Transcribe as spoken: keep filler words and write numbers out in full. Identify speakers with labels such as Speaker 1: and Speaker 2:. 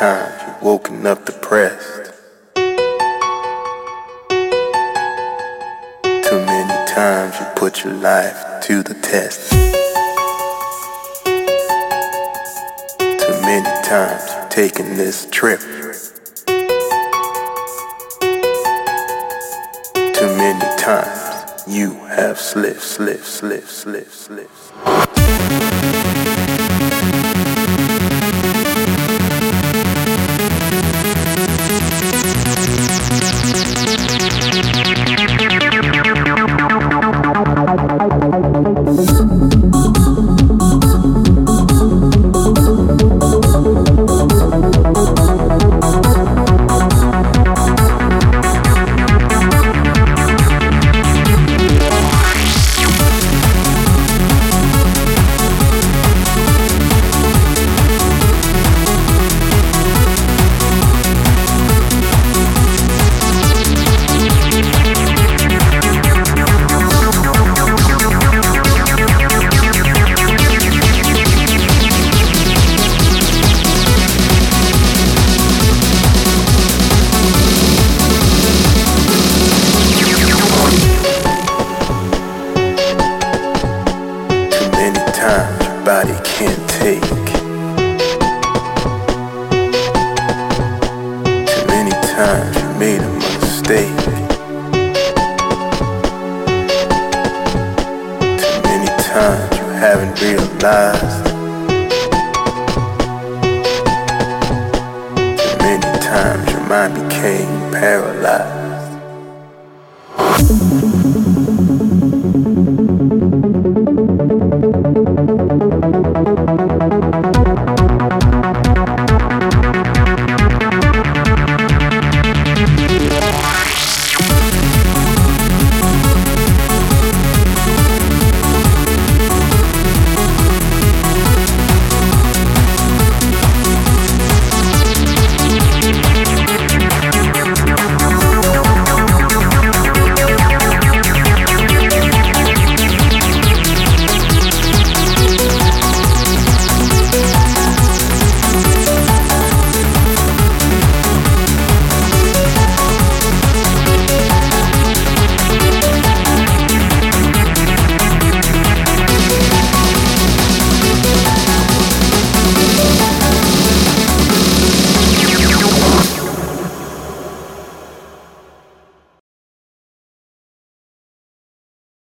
Speaker 1: times you've woken up depressed. Too many times you put your life to the test. Too many times you've taken this trip. Too many times you have slipped, slipped, slipped, slipped, slipped. Body can't take. Too many times you made a mistake. Too many times you haven't realized. Too many times your mind became paralyzed.